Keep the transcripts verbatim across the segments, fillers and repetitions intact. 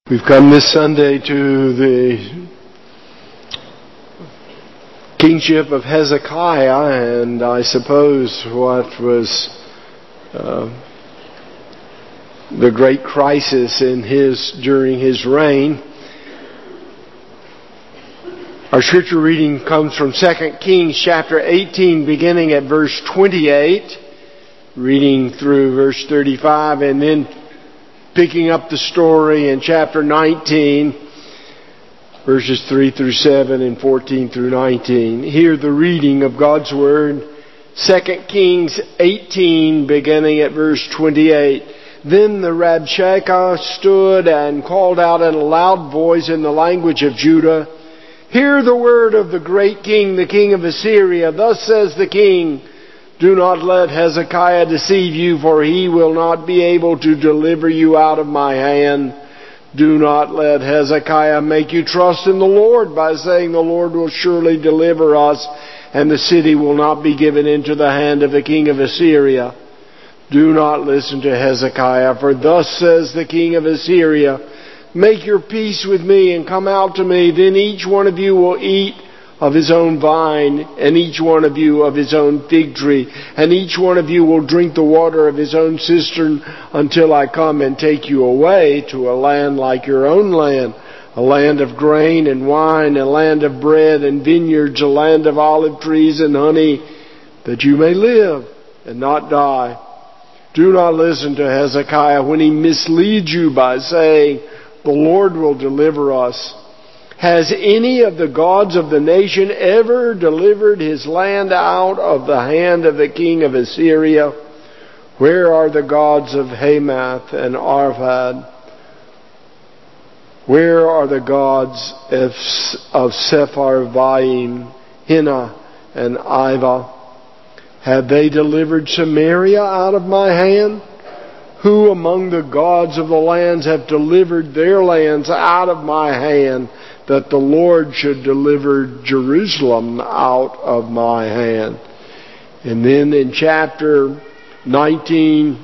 We've come this Sunday to the kingship of Hezekiah, and I suppose what was uh, the great crisis in his during his reign. Our scripture reading comes from Second Kings chapter eighteen, beginning at verse twenty-eight, reading through verse thirty-five, and then picking up the story in chapter nineteen, verses three through seven and fourteen through nineteen. Hear the reading of God's Word. Second Kings eighteen, beginning at verse twenty-eight. Then the Rabshakeh stood and called out in a loud voice in the language of Judah, "Hear the word of the great king, the king of Assyria. Thus says the king, do not let Hezekiah deceive you, for he will not be able to deliver you out of my hand. Do not let Hezekiah make you trust in the Lord by saying the Lord will surely deliver us, and the city will not be given into the hand of the king of Assyria. Do not listen to Hezekiah, for thus says the king of Assyria, make your peace with me and come out to me, then each one of you will eat of his own vine, and each one of you of his own fig tree, and each one of you will drink the water of his own cistern until I come and take you away to a land like your own land, a land of grain and wine, a land of bread and vineyards, a land of olive trees and honey, that you may live and not die. Do not listen to Hezekiah when he misleads you by saying, the Lord will deliver us. Has any of the gods of the nation ever delivered his land out of the hand of the king of Assyria? Where are the gods of Hamath and Arpad? Where are the gods of Sepharvaim, Hena, and Iva? Have they delivered Samaria out of my hand? Who among the gods of the lands have delivered their lands out of my hand, that the Lord should deliver Jerusalem out of my hand? And then in chapter nineteen,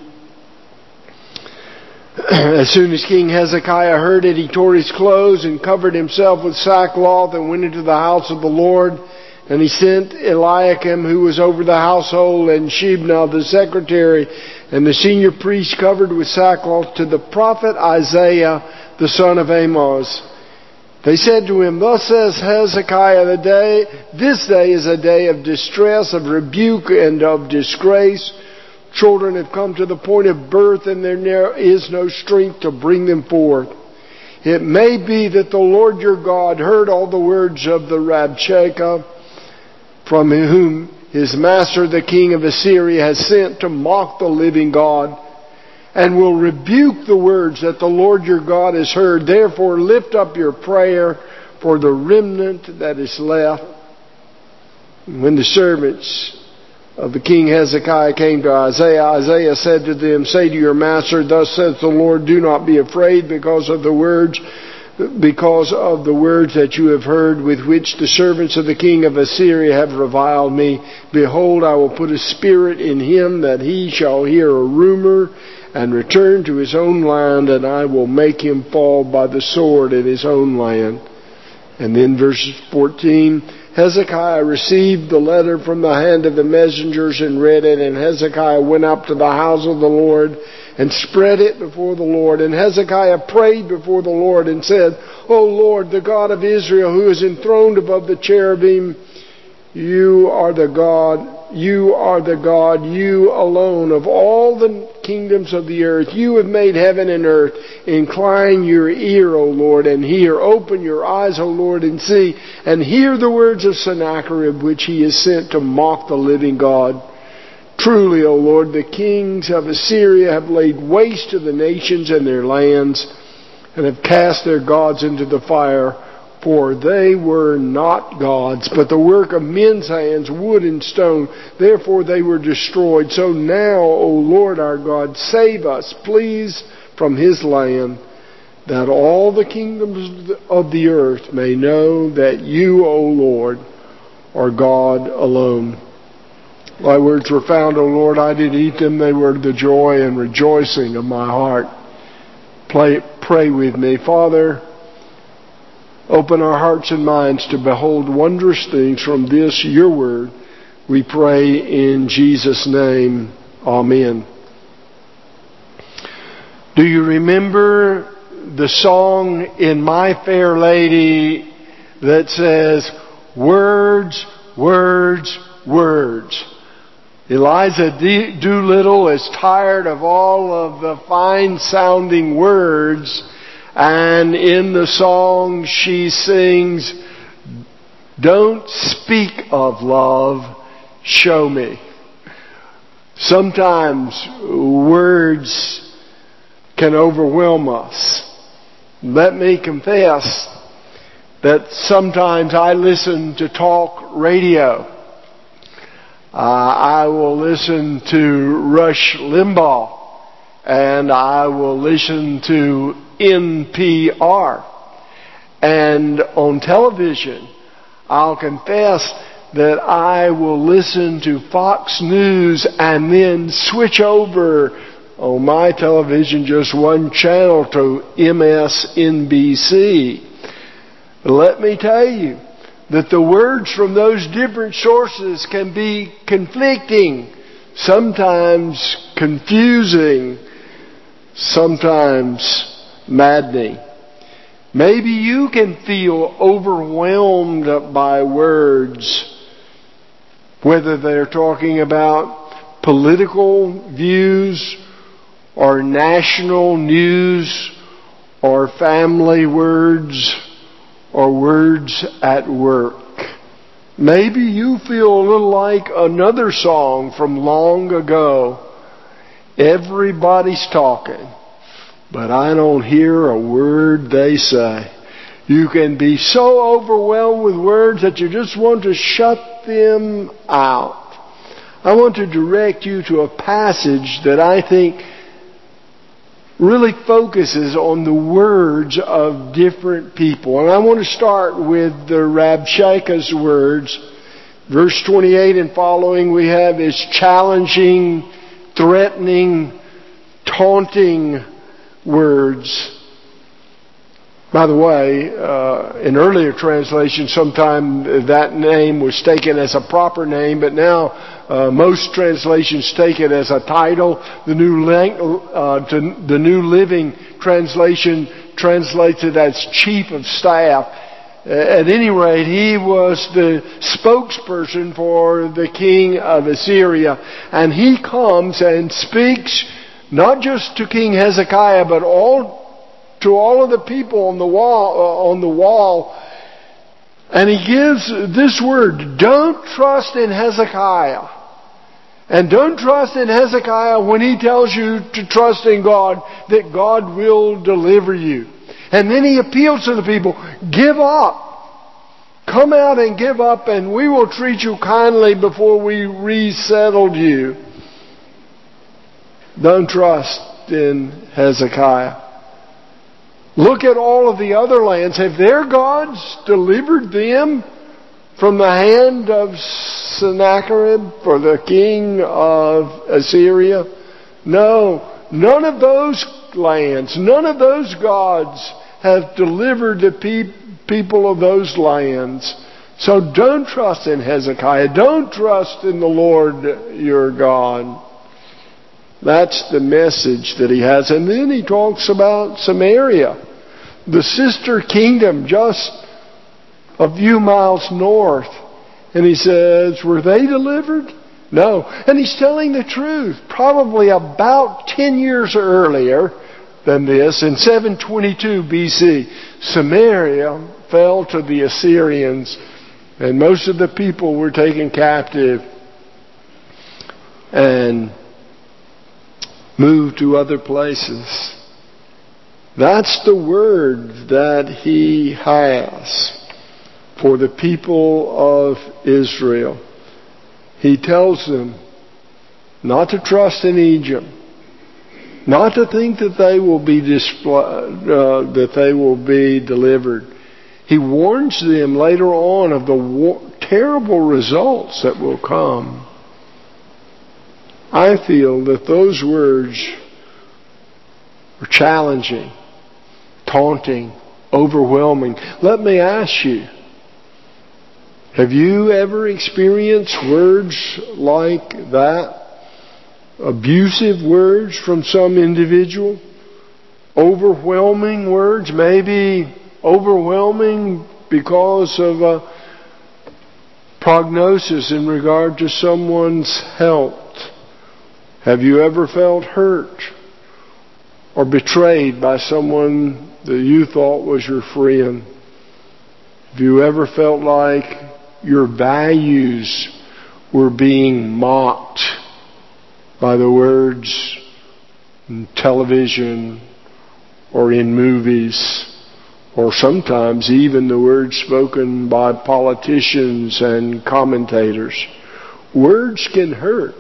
as soon as King Hezekiah heard it, he tore his clothes and covered himself with sackcloth and went into the house of the Lord. And he sent Eliakim, who was over the household, and Shebna, the secretary, and the senior priest covered with sackcloth to the prophet Isaiah, the son of Amos. They said to him, thus says Hezekiah, the day, this day is a day of distress, of rebuke, and of disgrace. Children have come to the point of birth, and there is no strength to bring them forth. It may be that the Lord your God heard all the words of the Rabshakeh, from whom his master the king of Assyria has sent to mock the living God, and will rebuke the words that the Lord your God has heard. Therefore lift up your prayer for the remnant that is left. When the servants of the king Hezekiah came to Isaiah, Isaiah said to them, say to your master, thus says the Lord, do not be afraid because of the words because of the words that you have heard, with which the servants of the king of Assyria have reviled me. Behold, I will put a spirit in him, that he shall hear a rumor and return to his own land, and I will make him fall by the sword in his own land. And then verse fourteen, Hezekiah received the letter from the hand of the messengers and read it, and Hezekiah went up to the house of the Lord and spread it before the Lord. And Hezekiah prayed before the Lord and said, O Lord, the God of Israel, who is enthroned above the cherubim, you are the God, you are the God, you alone of all the kingdoms of the earth. You have made heaven and earth. Incline your ear, O Lord, and hear. Open your eyes, O Lord, and see, and hear the words of Sennacherib, which he has sent to mock the living God. Truly, O Lord, the kings of Assyria have laid waste to the nations and their lands, and have cast their gods into the fire, for they were not gods, but the work of men's hands, wood and stone. Therefore they were destroyed. So now, O Lord our God, save us, please, from his land, that all the kingdoms of the earth may know that you, O Lord, are God alone. Thy words were found, O Lord, I did eat them. They were the joy and rejoicing of my heart. pray with me. Father, open our hearts and minds to behold wondrous things from this, your word. We pray in Jesus' name. Amen. Do you remember the song in My Fair Lady that says, words, words, words? Eliza Doolittle is tired of all of the fine-sounding words, and in the song she sings, don't speak of love, show me. Sometimes words can overwhelm us. Let me confess that sometimes I listen to talk radio. Uh, I will listen to Rush Limbaugh, and I will listen to N P R. And on television, I'll confess that I will listen to Fox News and then switch over on my television just one channel to M S N B C. Let me tell you that the words from those different sources can be conflicting, sometimes confusing, sometimes maddening. Maybe you can feel overwhelmed by words, whether they're talking about political views or national news or family words or words at work. Maybe you feel a little like another song from long ago. Everybody's talking, but I don't hear a word they say. You can be so overwhelmed with words that you just want to shut them out. I want to direct you to a passage that I think really focuses on the words of different people. And I want to start with the Rabshakeh's words. Verse twenty-eight and following we have is challenging, threatening, taunting words. By the way, uh, in earlier translations, sometime that name was taken as a proper name, but now uh, most translations take it as a title. The New, uh, the New Living Translation translates it as Chief of Staff. At any rate, he was the spokesperson for the king of Assyria, and he comes and speaks not just to King Hezekiah, but all to all of the people on the wall, uh, on the wall, and he gives this word: don't trust in Hezekiah. And don't trust in Hezekiah when he tells you to trust in God, that God will deliver you. And then he appeals to the people, give up. Come out and give up, and we will treat you kindly before we resettled you. Don't trust in Hezekiah. Look at all of the other lands. Have their gods delivered them from the hand of Sennacherib, or the king of Assyria? No, none of those lands, none of those gods have delivered the pe- people of those lands. So don't trust in Hezekiah. Don't trust in the Lord your God. That's the message that he has. And then he talks about Samaria, the sister kingdom just a few miles north. And he says, were they delivered? No. And he's telling the truth. Probably about ten years earlier than this, in seven twenty-two B C, Samaria fell to the Assyrians, and most of the people were taken captive and moved to other places. That's the word that he has for the people of Israel. He tells them not to trust in Egypt, not to think that they will be displ- uh, that they will be delivered. He warns them later on of the war- terrible results that will come. I feel that those words are challenging. taunting, overwhelming. Let me ask you, have you ever experienced words like that? Abusive words from some individual? Overwhelming words, maybe overwhelming because of a prognosis in regard to someone's health. Have you ever felt hurt or betrayed by someone that you thought was your friend? Have you ever felt like your values were being mocked by the words in television or in movies, or sometimes even the words spoken by politicians and commentators? Words can hurt.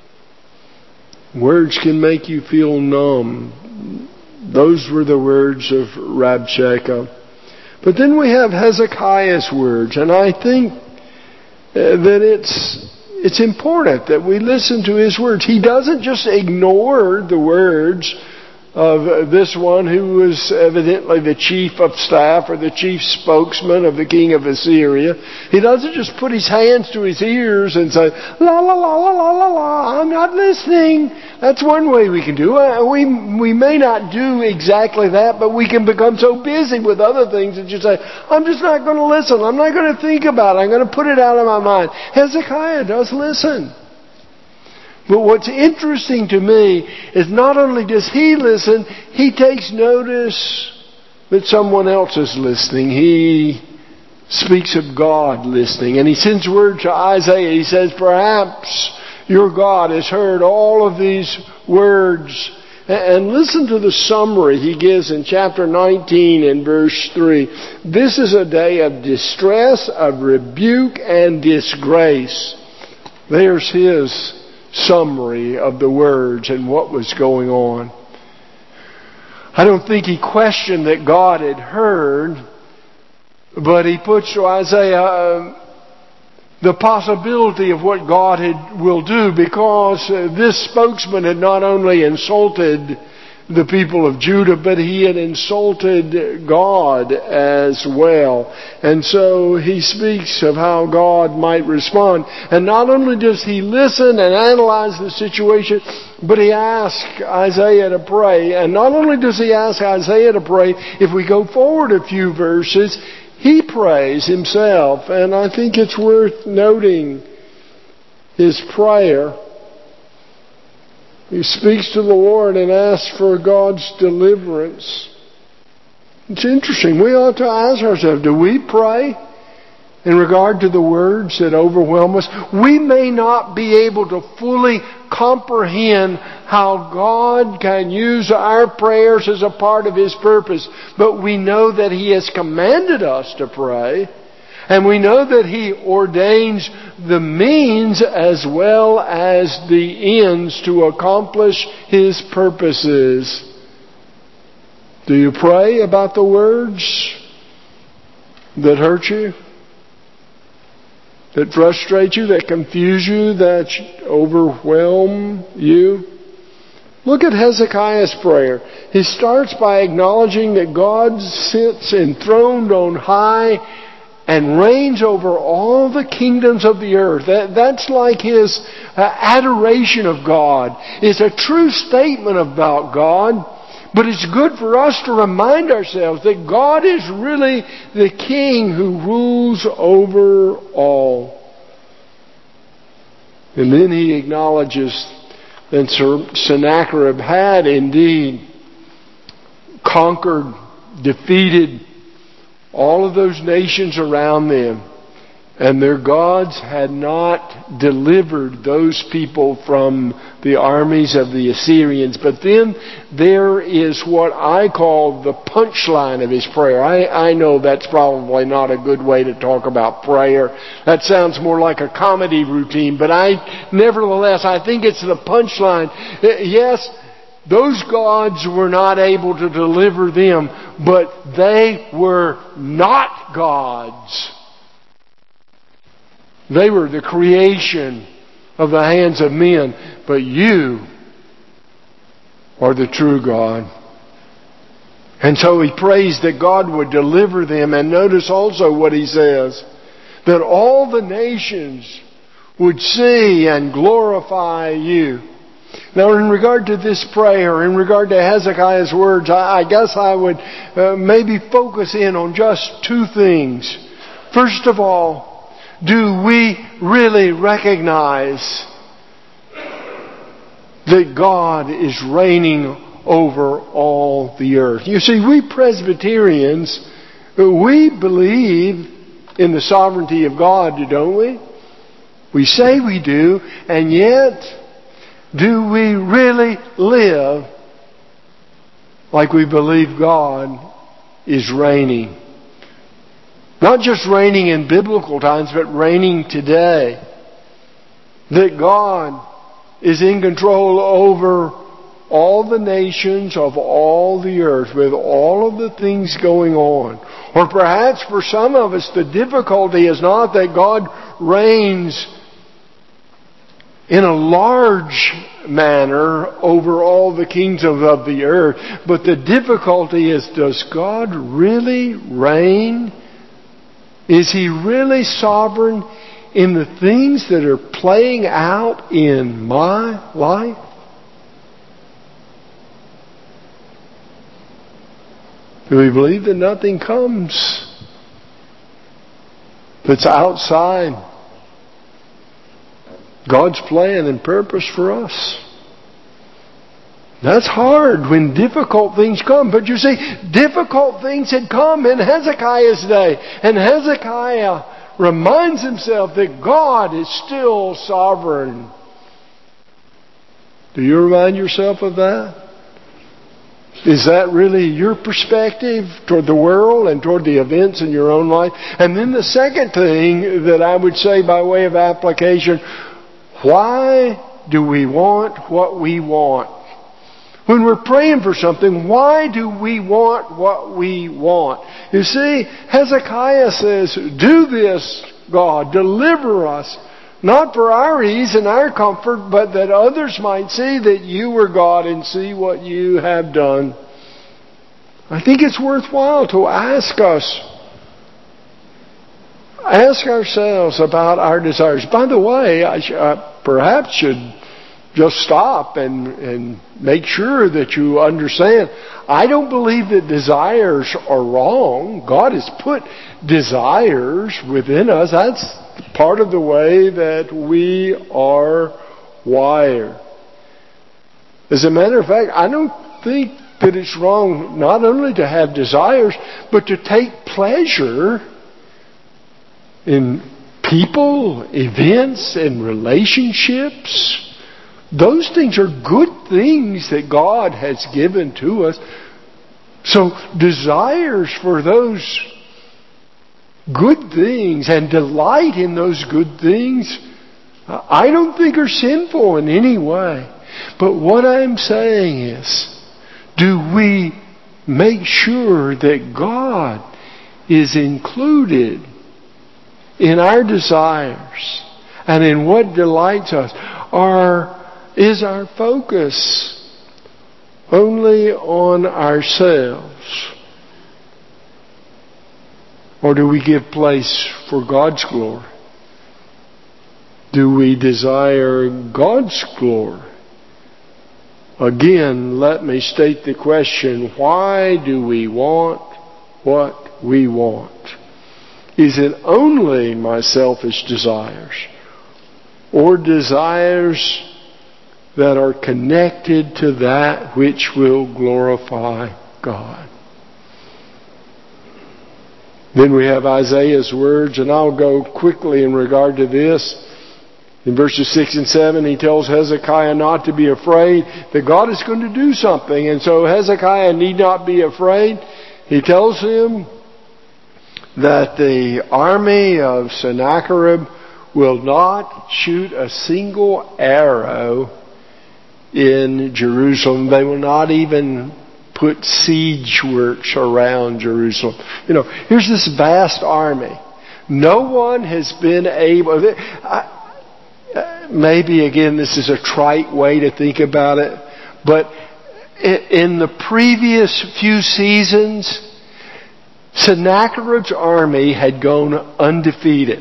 Words can make you feel numb. Those were the words of Rabshakeh. But then we have Hezekiah's words, and I think that it's it's important that we listen to his words. He doesn't just ignore the words of this one who was evidently the chief of staff or the chief spokesman of the king of Assyria. He doesn't just put his hands to his ears and say, la la la la la la la, I'm not listening. That's one way we can do it. We, we may not do exactly that, but we can become so busy with other things that you say, I'm just not going to listen. I'm not going to think about it. I'm going to put it out of my mind. Hezekiah does listen. But what's interesting to me is not only does he listen, he takes notice that someone else is listening. He speaks of God listening. And he sends word to Isaiah. He says, perhaps your God has heard all of these words. And listen to the summary he gives in chapter nineteen and verse three. This is a day of distress, of rebuke, and disgrace. There's his summary of the words and what was going on. I don't think he questioned that God had heard, but he puts to Isaiah uh, the possibility of what God had, will do, because uh, this spokesman had not only insulted the people of Judah, but he had insulted God as well. And so he speaks of how God might respond. And not only does he listen and analyze the situation, but he asks Isaiah to pray. And not only does he ask Isaiah to pray, if we go forward a few verses, he prays himself. And I think it's worth noting his prayer. He speaks to the Lord and asks for God's deliverance. It's interesting. We ought to ask ourselves, do we pray in regard to the words that overwhelm us? We may not be able to fully comprehend how God can use our prayers as a part of His purpose, but we know that He has commanded us to pray. And we know that He ordains the means as well as the ends to accomplish His purposes. Do you pray about the words that hurt you? That frustrate you? That confuse you? That overwhelm you? Look at Hezekiah's prayer. He starts by acknowledging that God sits enthroned on high and reigns over all the kingdoms of the earth. That, that's like his uh, adoration of God. It's a true statement about God, but it's good for us to remind ourselves that God is really the King who rules over all. And then he acknowledges that Sennacherib had indeed conquered, defeated all of those nations around them, and their gods had not delivered those people from the armies of the Assyrians. But then there is what I call the punchline of his prayer. I, I know that's probably not a good way to talk about prayer. That sounds more like a comedy routine, but I, nevertheless, I think it's the punchline. Yes, those gods were not able to deliver them, but they were not gods. They were the creation of the hands of men, but you are the true God. And so he prays that God would deliver them. And notice also what he says, that all the nations would see and glorify you. Now, in regard to this prayer, in regard to Hezekiah's words, I, I guess I would uh, maybe focus in on just two things. First of all, do we really recognize that God is reigning over all the earth? You see, we Presbyterians, we believe in the sovereignty of God, don't we? We say we do, and yet, do we really live like we believe God is reigning? Not just reigning in biblical times, but reigning today. That God is in control over all the nations of all the earth, with all of the things going on. Or perhaps for some of us, the difficulty is not that God reigns in a large manner over all the kingdoms of the earth, but the difficulty is, does God really reign? Is He really sovereign in the things that are playing out in my life? Do we believe that nothing comes that's outside God's plan and purpose for us? That's hard when difficult things come. But you see, difficult things had come in Hezekiah's day. And Hezekiah reminds himself that God is still sovereign. Do you remind yourself of that? Is that really your perspective toward the world and toward the events in your own life? And then the second thing that I would say by way of application, why do we want what we want? When we're praying for something, why do we want what we want? You see, Hezekiah says, do this, God, deliver us, not for our ease and our comfort, but that others might see that you are God and see what you have done. I think it's worthwhile to ask us, ask ourselves about our desires. By the way, I sh- uh, perhaps should just stop and, and make sure that you understand. I don't believe that desires are wrong. God has put desires within us. That's part of the way that we are wired. As a matter of fact, I don't think that it's wrong not only to have desires, but to take pleasure in people, events, and relationships. Those things are good things that God has given to us. So desires for those good things and delight in those good things, I don't think are sinful in any way. But what I'm saying is, do we make sure that God is included in our desires and in what delights us? Or is our focus only on ourselves? Or do we give place for God's glory? Do we desire God's glory? Again, let me state the question, why do we want what we want? Is it only my selfish desires, or desires that are connected to that which will glorify God? Then we have Isaiah's words, and I'll go quickly in regard to this. In verses six and seven, he tells Hezekiah not to be afraid, that God is going to do something. And so Hezekiah need not be afraid. He tells him that the army of Sennacherib will not shoot a single arrow in Jerusalem. They will not even put siege works around Jerusalem. You know, here's this vast army. No one has been able... I, maybe, again, this is a trite way to think about it, but in the previous few seasons, Sennacherib's army had gone undefeated.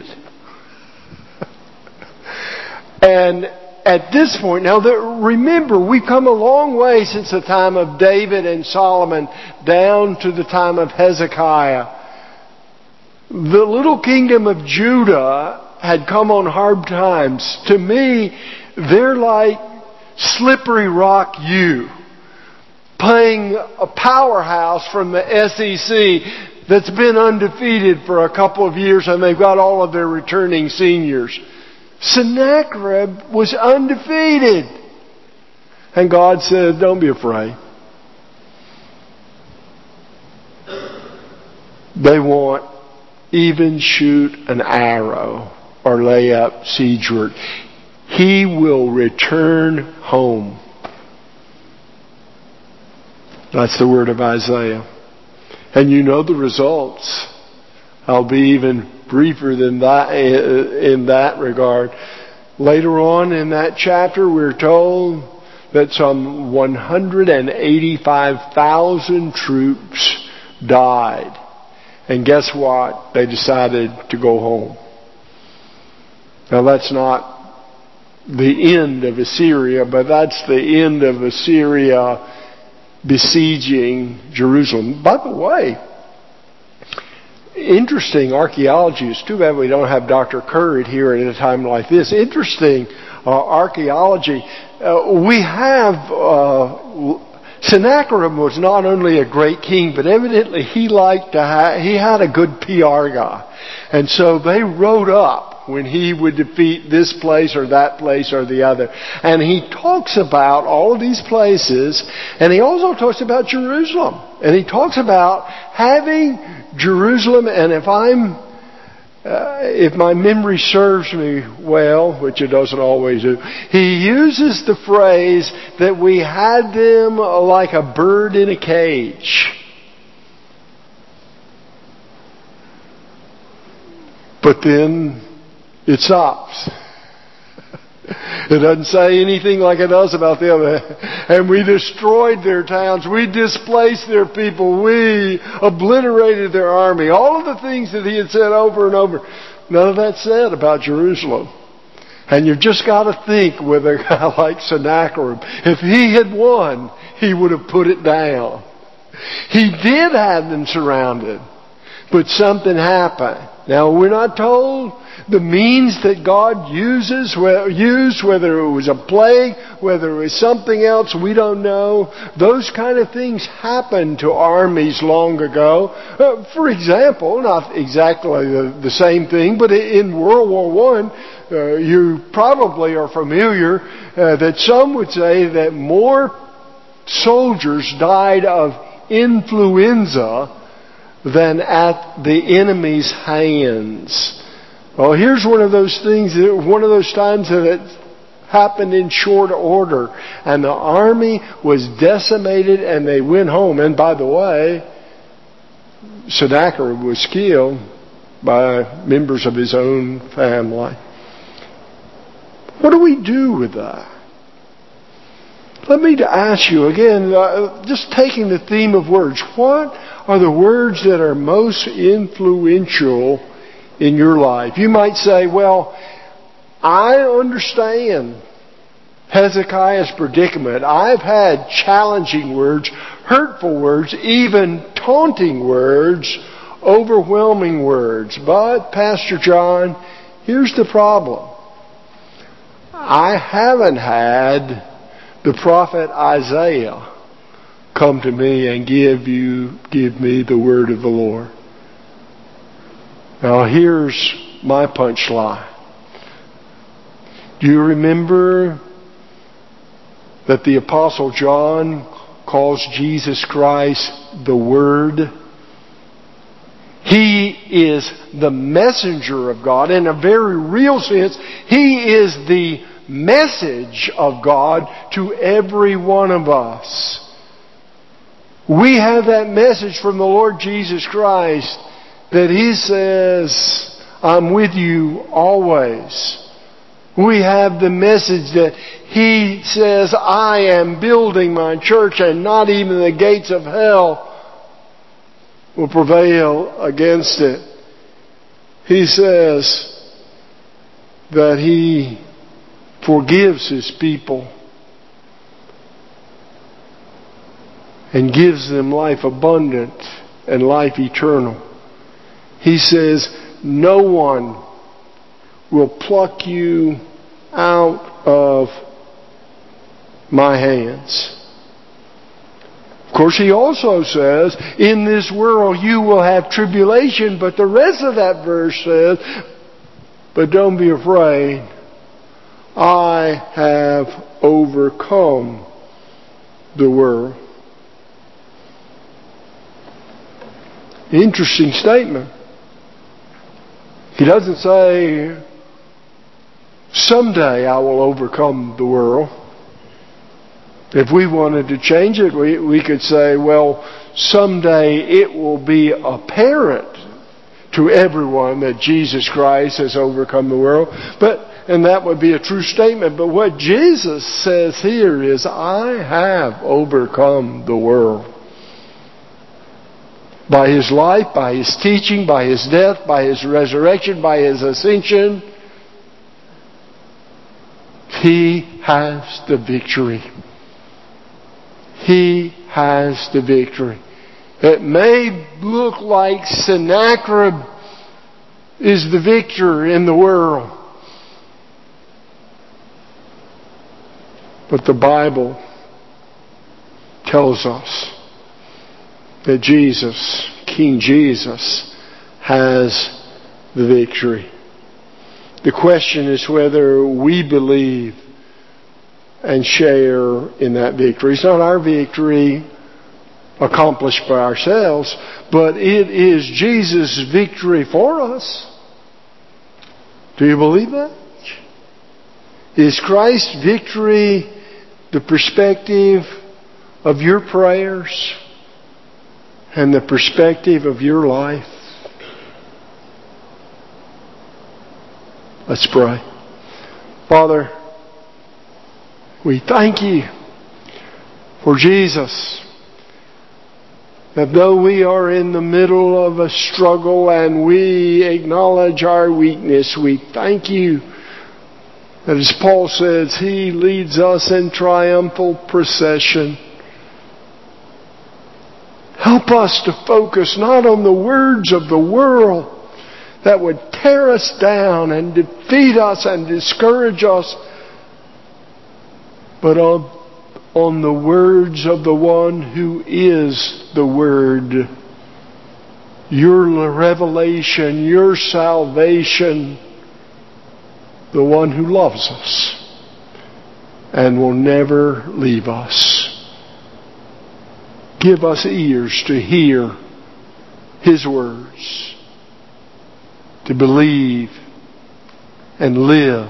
And at this point, now remember, we've come a long way since the time of David and Solomon down to the time of Hezekiah. The little kingdom of Judah had come on hard times. To me, they're like Slippery Rock U, playing a powerhouse from the S E C that's been undefeated for a couple of years, and they've got all of their returning seniors. Sennacherib was undefeated. And God said, don't be afraid. They won't even shoot an arrow or lay up siege work. He will return home. That's the word of Isaiah. And you know the results. I'll be even briefer than that in that regard. Later on in that chapter, we're told that some one hundred eighty-five thousand troops died. And guess what? They decided to go home. Now that's not the end of Assyria, but that's the end of Assyria besieging Jerusalem. By the way, interesting archaeology. It's too bad we don't have Doctor Currid here at a time like this. Interesting uh, archaeology. Uh, we have uh, Sennacherib was not only a great king, but evidently he liked to ha- he had a good P R guy, and so they wrote up when he would defeat this place or that place or the other. And he talks about all of these places, and he also talks about Jerusalem. And he talks about having Jerusalem, and if I'm, uh, if my memory serves me well, which it doesn't always do, he uses the phrase that we had them like a bird in a cage. But then it stops. It doesn't say anything like it does about them. And we destroyed their towns. We displaced their people. We obliterated their army. All of the things that he had said over and over. None of that said about Jerusalem. And you've just got to think with a guy like Sennacherib. If he had won, he would have put it down. He did have them surrounded. But something happened. Now, we're not told the means that God uses, used, whether it was a plague, whether it was something else, we don't know. Those kind of things happened to armies long ago. Uh, for example, not exactly the, the same thing, but in World War One, uh, you probably are familiar uh, that some would say that more soldiers died of influenza than at the enemy's hands. Well, here's one of those things, one of those times that it happened in short order. And the army was decimated and they went home. And by the way, Sennacherib was killed by members of his own family. What do we do with that? Let me ask you again, uh, just taking the theme of words, what are the words that are most influential in your life? You might say, well, I understand Hezekiah's predicament. I've had challenging words, hurtful words, even taunting words, overwhelming words. But, Pastor John, here's the problem. I haven't had the prophet Isaiah come to me and give you, give me the word of the Lord. Now here's my punchline. Do you remember that the Apostle John calls Jesus Christ the Word? He is the messenger of God. In a very real sense, He is the message of God to every one of us. We have that message from the Lord Jesus Christ that He says, I'm with you always, We have the message that He says, I am building my church, and not even the gates of hell will prevail against it. He says that He forgives His people and gives them life abundant and life eternal. He says, no one will pluck you out of my hands. Of course, He also says, in this world you will have tribulation, but the rest of that verse says, but don't be afraid, I have overcome the world. Interesting statement. He doesn't say, someday I will overcome the world. If we wanted to change it, we, we could say, well, someday it will be apparent to everyone that Jesus Christ has overcome the world. But, and that would be a true statement. But what Jesus says here is, I have overcome the world. By His life, by His teaching, by His death, by His resurrection, by His ascension, He has the victory. He has the victory. It may look like Sennacherib is the victor in the world, but the Bible tells us that Jesus, King Jesus, has the victory. The question is whether we believe and share in that victory. It's not our victory accomplished by ourselves, but it is Jesus' victory for us. Do you believe that? Is Christ's victory the perspective of your prayers and the perspective of your life? Let's pray. Father, we thank You for Jesus. That though we are in the middle of a struggle and we acknowledge our weakness, we thank You that, as Paul says, He leads us in triumphal procession. Help us to focus not on the words of the world that would tear us down and defeat us and discourage us, but on, on the words of the one who is the Word. Your revelation, Your salvation, the one who loves us and will never leave us. Give us ears to hear His words, to believe and live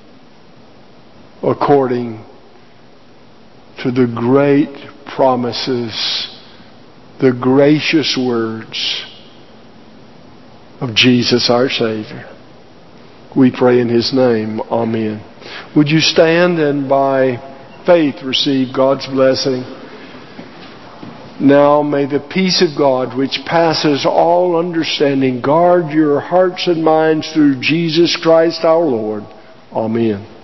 according to the great promises, the gracious words of Jesus our Savior. We pray in His name. Amen. Would you stand and by faith receive God's blessing? Now may the peace of God, which passes all understanding, guard your hearts and minds through Jesus Christ our Lord. Amen.